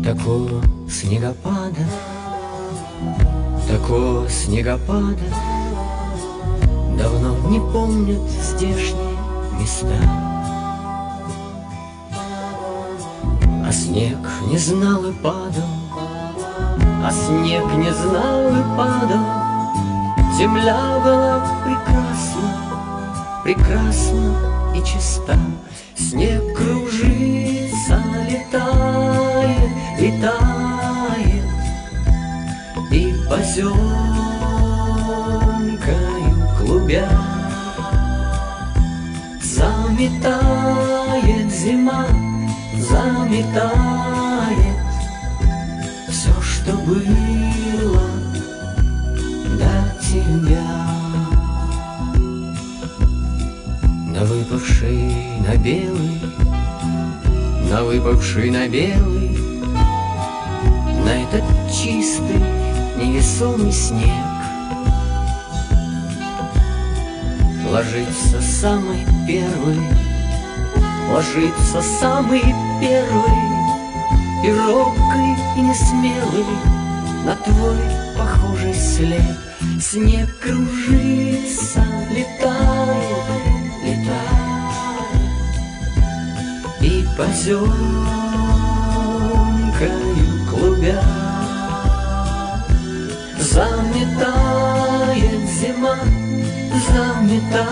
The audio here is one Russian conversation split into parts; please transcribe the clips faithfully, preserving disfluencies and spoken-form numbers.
Такого снегопада, такого снегопада давно не помнят здешние места. А снег не знал и падал, а снег не знал и падал. Земля была прекрасна, прекрасна и чиста. Снег кружится, летает, летает, и поземкою клубя заметает зима, заметает все, что было до тебя. На выпавший на белый, на выпавший на белый, на этот чистый невесомый снег ложится самый первый, ложится самый первый и робкий, и несмелый на твой похожий след. Снег кружится, летает, летает, и поземкою клубя заметает зима, заметает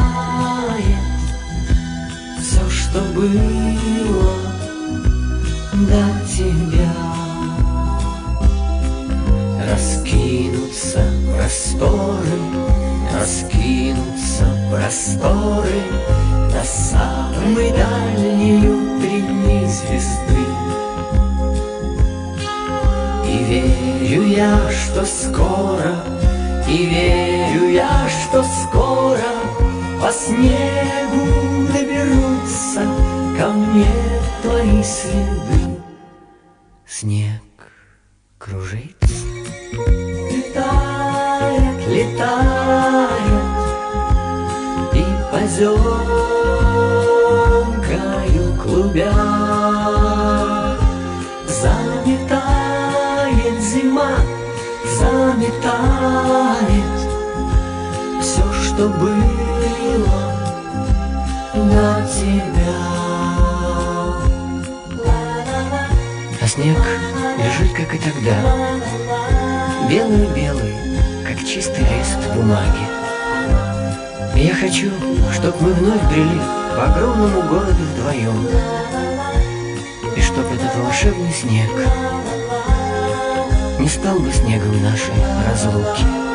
все, что было до тебя. Раскинутся просторы, раскинутся просторы до самой дальней утренней звезды. И верю я, что скоро, и верю я, что скоро по снегу доберутся ко мне твои следы. Снег кружится, летает, летает, и поземкою клубя заметает зима, заметает все, что было до тебя. А снег лежит, как и тогда, белый-белый, как чистый лист бумаги. И я хочу, чтоб мы вновь брели по огромному городу вдвоем, и чтоб этот волшебный снег не стал бы снегом нашей разлуки.